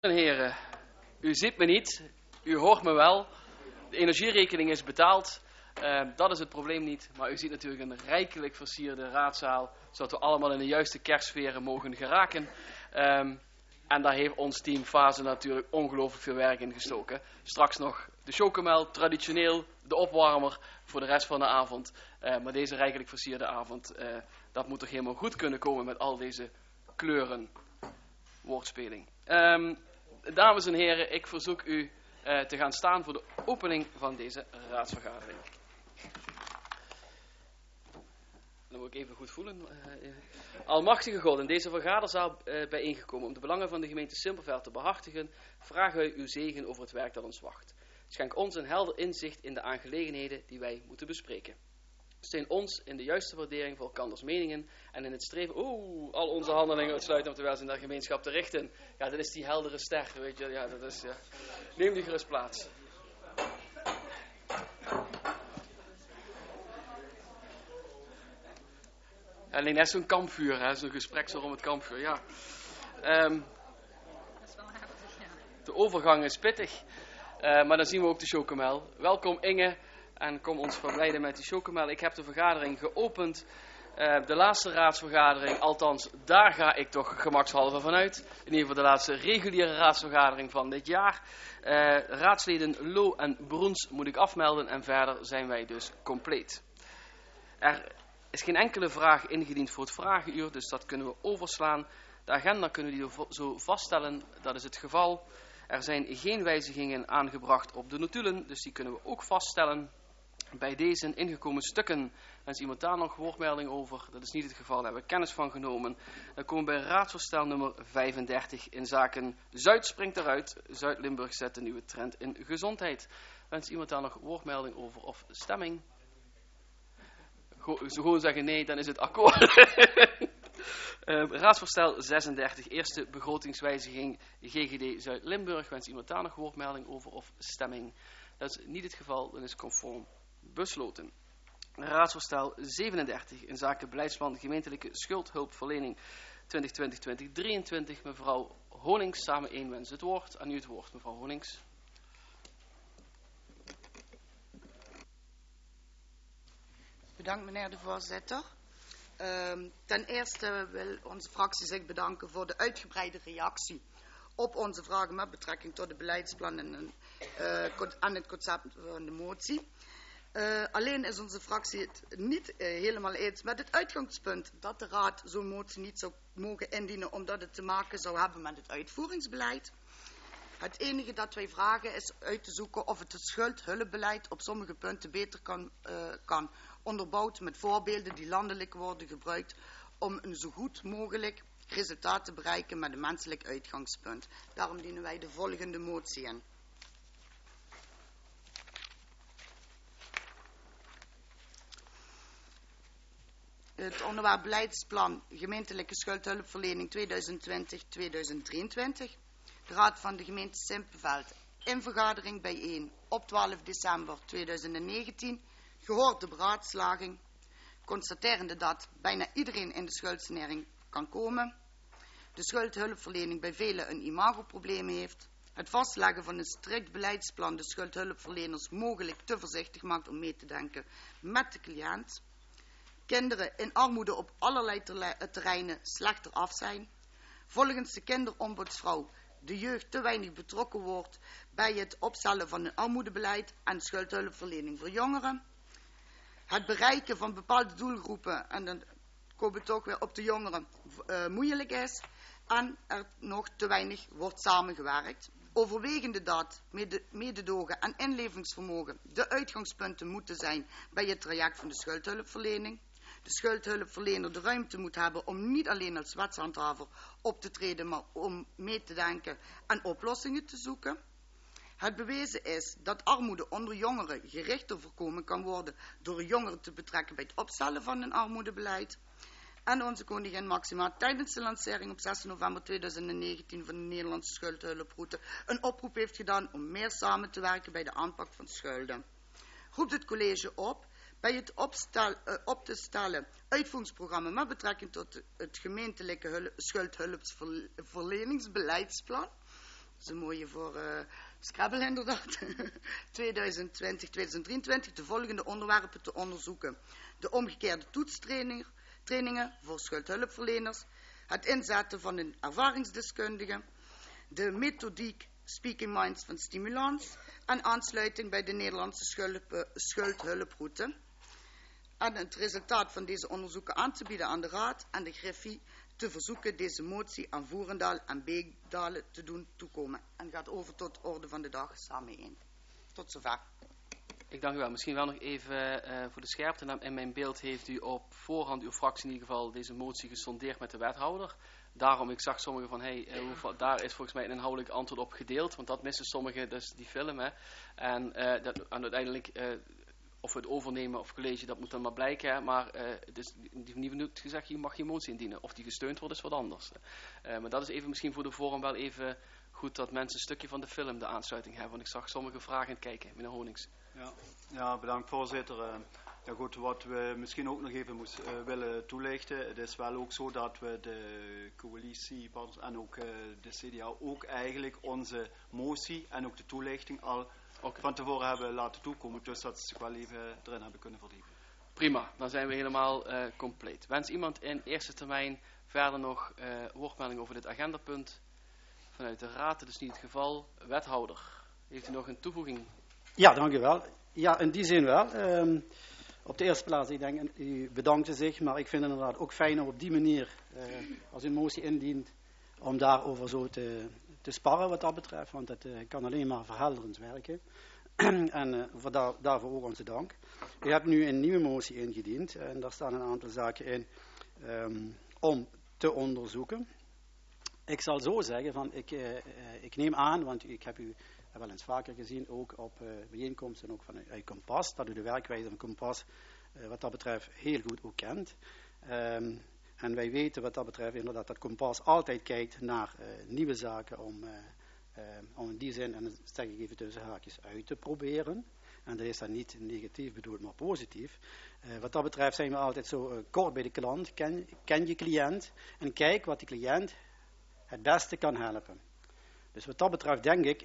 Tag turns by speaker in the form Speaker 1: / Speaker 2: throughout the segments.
Speaker 1: En heren, u ziet me niet, u hoort me wel, de energierekening is betaald, dat is het probleem niet, maar u ziet natuurlijk een rijkelijk versierde raadzaal, zodat we allemaal in de juiste kerstsferen mogen geraken. En daar heeft ons team Fase natuurlijk ongelooflijk veel werk in gestoken. Straks nog de chocomel, traditioneel, de opwarmer voor de rest van de avond. Maar deze rijkelijk versierde avond, dat moet toch helemaal goed kunnen komen met al deze kleuren, woordspeling. Dames en heren, ik verzoek u te gaan staan voor de opening van deze raadsvergadering. Dan moet ik even goed voelen. Almachtige God, in deze vergaderzaal bijeengekomen om de belangen van de gemeente Simpelveld te behartigen, vragen wij uw zegen over het werk dat ons wacht. Schenk ons een helder inzicht in de aangelegenheden die wij moeten bespreken. Steun ons in de juiste waardering voor elkanders meningen en in het streven, al onze handelingen uitsluiten om te welzijn der gemeenschap te richten. Ja, dat is die heldere ster, weet je. Ja, dat is, ja. Neem die gerust plaats. Alleen net zo'n kampvuur, hè, zo'n gesprek zo om het kampvuur, ja. De overgang is pittig, maar dan zien we ook de chocomel. Welkom Inge. En kom ons verblijden met die chocomel. Ik heb de vergadering geopend. De laatste raadsvergadering, althans daar ga ik toch gemakshalve vanuit. In ieder geval de laatste reguliere raadsvergadering van dit jaar. Raadsleden Lo en Broens moet ik afmelden en verder zijn wij dus compleet. Er is geen enkele vraag ingediend voor het vragenuur, dus dat kunnen we overslaan. De agenda kunnen we die zo vaststellen, dat is het geval. Er zijn geen wijzigingen aangebracht op de notulen, dus die kunnen we ook vaststellen. Bij deze ingekomen stukken, wens iemand daar nog woordmelding over? Dat is niet het geval, daar hebben we kennis van genomen. Dan komen we bij raadsvoorstel nummer 35 in zaken Zuid springt eruit. Zuid-Limburg zet de nieuwe trend in gezondheid. Wens iemand daar nog woordmelding over of stemming? Gewoon zeggen nee, dan is het akkoord. Raadsvoorstel 36, eerste begrotingswijziging GGD Zuid-Limburg. Wens iemand daar nog woordmelding over of stemming? Dat is niet het geval, dan is conform besloten. Raadsvoorstel 37 in zaken beleidsplan gemeentelijke schuldhulpverlening 2020-2023. Mevrouw Honings, samen één wens het woord. Aan u het woord, mevrouw Honings.
Speaker 2: Bedankt meneer de voorzitter. Ten eerste wil onze fractie zich bedanken voor de uitgebreide reactie op onze vragen met betrekking tot de beleidsplan en het concept van de motie. Alleen is onze fractie het niet helemaal eens met het uitgangspunt dat de Raad zo'n motie niet zou mogen indienen omdat het te maken zou hebben met het uitvoeringsbeleid. Het enige dat wij vragen is uit te zoeken of het schuldhulpbeleid op sommige punten beter kan onderbouwd met voorbeelden die landelijk worden gebruikt om een zo goed mogelijk resultaat te bereiken met een menselijk uitgangspunt. Daarom dienen wij de volgende motie in. Het onderwerp beleidsplan gemeentelijke schuldhulpverlening 2020-2023. De Raad van de gemeente Simpelveld in vergadering bijeen op 12 december 2019. Gehoord de beraadslaging, constaterende dat bijna iedereen in de schuldsanering kan komen. De schuldhulpverlening bij velen een imagoprobleem heeft. Het vastleggen van een strikt beleidsplan de schuldhulpverleners mogelijk te voorzichtig maakt om mee te denken met de cliënt. Kinderen in armoede op allerlei terreinen slechter af zijn. Volgens de kinderombudsvrouw de jeugd te weinig betrokken wordt bij het opstellen van een armoedebeleid en schuldhulpverlening voor jongeren. Het bereiken van bepaalde doelgroepen, en dan komen we toch weer op de jongeren, moeilijk is. En er nog te weinig wordt samengewerkt. Overwegende dat mededogen en inlevingsvermogen de uitgangspunten moeten zijn bij het traject van de schuldhulpverlening. De schuldhulpverlener de ruimte moet hebben om niet alleen als wetshandhaver op te treden, maar om mee te denken en oplossingen te zoeken. Het bewezen is dat armoede onder jongeren gerichter voorkomen kan worden door jongeren te betrekken bij het opstellen van een armoedebeleid. En onze koningin Maxima tijdens de lancering op 6 november 2019 van de Nederlandse schuldhulproute een oproep heeft gedaan om meer samen te werken bij de aanpak van schulden. Roept het college op bij het op te stellen uitvoeringsprogramma met betrekking tot het gemeentelijke schuldhulpverleningsbeleidsplan Dat is een mooie voor Scrabble inderdaad. 2020-2023 de volgende onderwerpen te onderzoeken. De omgekeerde toetstrainingen voor schuldhulpverleners. Het inzetten van een ervaringsdeskundige. De methodiek Speaking Minds van Stimulans. En aansluiting bij de Nederlandse schuldhulproute. En het resultaat van deze onderzoeken aan te bieden aan de Raad en de Griffie te verzoeken deze motie aan Voerendaal en Beekdalen te doen toekomen. En gaat over tot orde van de dag samen in. Tot zover.
Speaker 1: Ik dank u wel. Misschien wel nog even voor de scherpte. In mijn beeld heeft u op voorhand uw fractie in ieder geval deze motie gesondeerd met de wethouder. Daarom, ik zag sommigen van, daar is volgens mij een inhoudelijk antwoord op gedeeld. Want dat missen sommigen, dus die film. Hè. En uiteindelijk, of we het overnemen of college, dat moet dan maar blijken. Hè. Maar dus, die niet gezegd, je mag je motie indienen. Of die gesteund wordt, is wat anders. Maar dat is even misschien voor de vorm wel even goed dat mensen een stukje van de film de aansluiting hebben. Want ik zag sommige vragen aan het kijken, meneer Honings.
Speaker 3: Ja, bedankt voorzitter. Ja goed, wat we misschien ook nog even willen toelichten. Het is wel ook zo dat we de coalitiepartners en ook de CDA ook eigenlijk onze motie en ook de toelichting al van tevoren hebben laten toekomen. Dus dat ze zich wel even erin hebben kunnen verdiepen.
Speaker 1: Prima, dan zijn we helemaal compleet. Wens iemand in eerste termijn verder nog woordmelding over dit agendapunt? Vanuit de raad, dat is niet het geval. Wethouder, heeft u nog een toevoeging?
Speaker 4: Ja, dank u wel. Ja, in die zin wel. Op de eerste plaats, ik denk, u bedankte zich, maar ik vind het inderdaad ook fijn om op die manier, als u een motie indient, om daarover zo te sparren wat dat betreft, want het kan alleen maar verhelderend werken. En daarvoor ook onze dank. U hebt nu een nieuwe motie ingediend en daar staan een aantal zaken in om te onderzoeken. Ik zal zo zeggen, van, ik neem aan, want ik heb u wel eens vaker gezien, ook op bijeenkomsten, ook vanuit Kompas, dat u de werkwijze van Kompas wat dat betreft heel goed ook kent. En wij weten wat dat betreft inderdaad dat Kompas altijd kijkt naar nieuwe zaken om in die zin, en dat zeg ik even tussen haakjes, uit te proberen. En dat is dan niet negatief bedoeld, maar positief. Wat dat betreft zijn we altijd zo kort bij de klant. Ken je cliënt en kijk wat die cliënt het beste kan helpen. Dus wat dat betreft denk ik,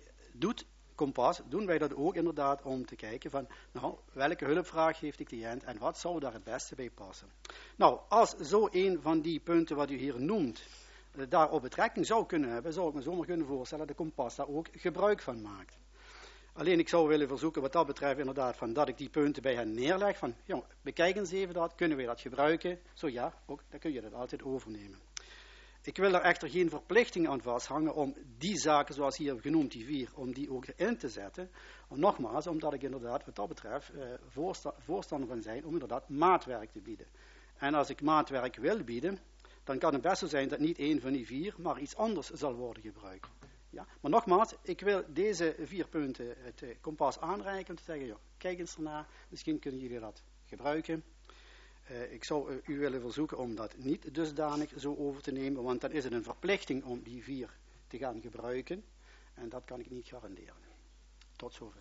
Speaker 4: doen wij dat ook inderdaad om te kijken van, nou, welke hulpvraag heeft de cliënt en wat zou daar het beste bij passen. Nou, als zo een van die punten wat u hier noemt, daarop betrekking zou kunnen hebben, zou ik me zomaar kunnen voorstellen dat de Kompas daar ook gebruik van maakt. Alleen ik zou willen verzoeken wat dat betreft inderdaad van dat ik die punten bij hen neerleg van, jong, bekijk eens even dat, kunnen we dat gebruiken? Zo ja, ook, dan kun je dat altijd overnemen. Ik wil er echter geen verplichting aan vasthangen om die zaken zoals hier genoemd, die 4, om die ook in te zetten. Nogmaals, omdat ik inderdaad wat dat betreft voorstander van zijn om inderdaad maatwerk te bieden. En als ik maatwerk wil bieden, dan kan het best zo zijn dat niet 1 van die 4, maar iets anders zal worden gebruikt. Ja? Maar nogmaals, ik wil deze 4 punten het Kompas aanreiken om te zeggen, ja, kijk eens ernaar, misschien kunnen jullie dat gebruiken. Ik zou u willen verzoeken om dat niet dusdanig zo over te nemen, want dan is het een verplichting om die 4 te gaan gebruiken. En dat kan ik niet garanderen. Tot zover.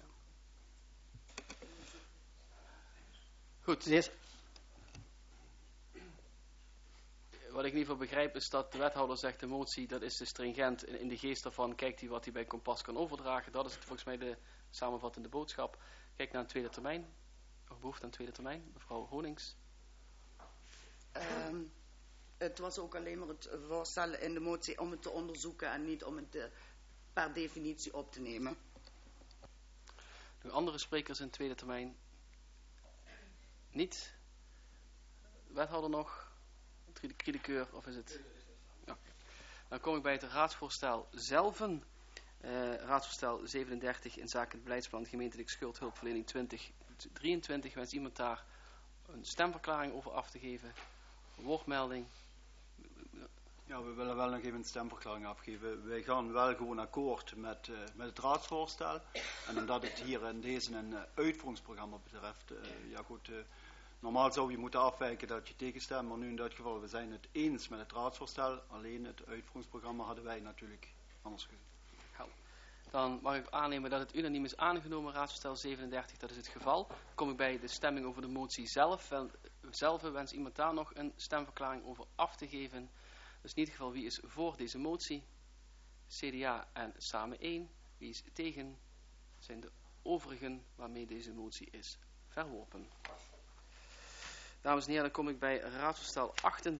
Speaker 1: Goed. Wat ik in ieder geval begrijp is dat de wethouder zegt, de motie, dat is te stringent. In de geest daarvan kijkt hij wat hij bij Kompas kan overdragen. Dat is volgens mij de samenvattende boodschap. Kijk naar een tweede termijn. Nog behoefte aan een tweede termijn. Mevrouw Honings.
Speaker 2: Het was ook alleen maar het voorstellen in de motie om het te onderzoeken en niet om het per definitie op te nemen.
Speaker 1: Nog andere sprekers in tweede termijn? Niet? Wethouder nog? Kriedekeur of is het? Ja. Dan kom ik bij het raadsvoorstel zelf. Raadsvoorstel 37 in zaken het beleidsplan gemeentelijk schuldhulpverlening 2023. Wens iemand daar een stemverklaring over af te geven? Woordmelding?
Speaker 3: Ja, we willen wel nog even een stemverklaring afgeven. Wij gaan wel gewoon akkoord met het raadsvoorstel. En omdat het hier in deze een uitvoeringsprogramma betreft, ja goed, normaal zou je moeten afwijken dat je tegenstemt, maar nu in dit geval, we zijn het eens met het raadsvoorstel. Alleen het uitvoeringsprogramma hadden wij natuurlijk anders gezien.
Speaker 1: Dan mag ik aannemen dat het unaniem is aangenomen, raadsvoorstel 37, dat is het geval. Dan kom ik bij de stemming over de motie zelf. Wens iemand daar nog een stemverklaring over af te geven? Dat is niet het geval. Wie is voor deze motie? CDA en Samen 1. Wie is tegen? Zijn de overigen waarmee deze motie is verworpen. Dames en heren, dan kom ik bij raadsvoorstel 28.